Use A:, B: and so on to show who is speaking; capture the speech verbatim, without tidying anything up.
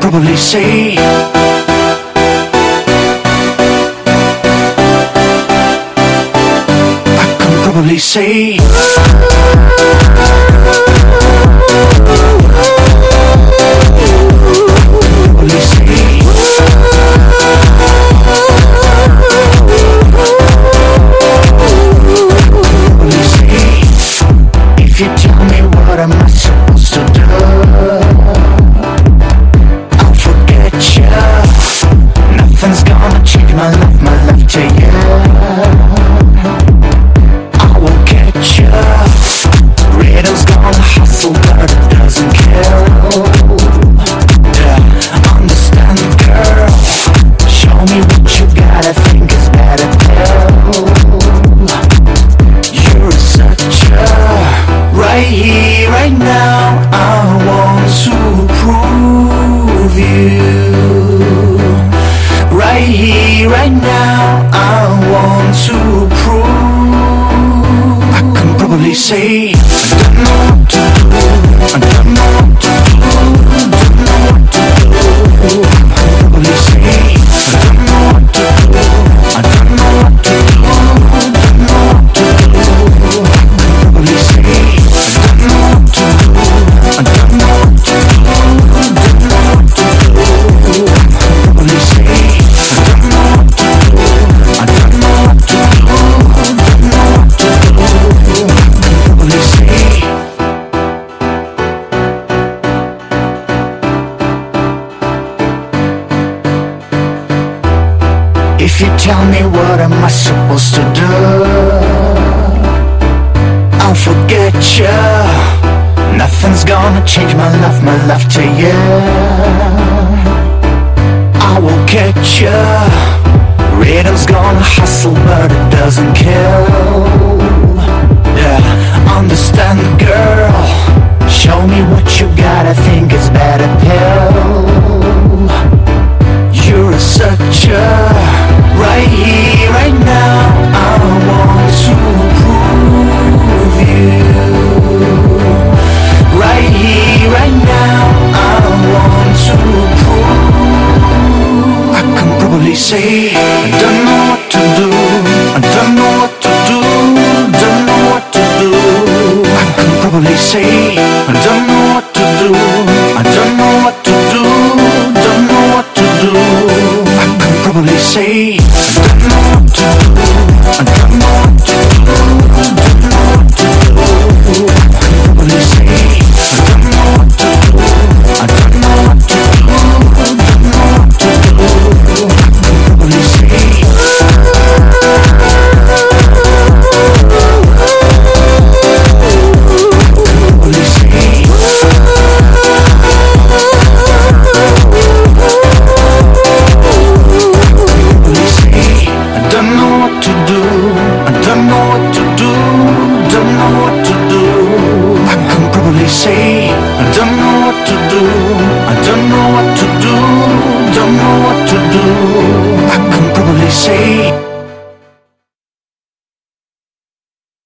A: probably say I can probably say probably say probably say if you tell me what am I supposed to do, I'll forget you. Nothing's gonna change my love, my love to you. I will catch you. Rhythm's gonna hustle, but it doesn't care. Yeah, understand, girl. Show me what you got, I think it's better too. You're such a right here, right now. I want to prove you. Right here, right now. I want to prove. I can probably say I don't know what to do. I don't know what to do. Don't know what to do. I can probably say I don't know what to do. I don't know what to do. Don't know what to do. I can probably say I don't know what to do. I don't know what to do. Don't know what to do. I can probably say I don't know what to do. I don't know what to do. Don't know what to do. I can probably say. If you tell me what am I supposed to do, I'll forget you. Nothing's gonna change my love, my love to you. I will catch you. Rhythm's gonna hustle, but it doesn't kill.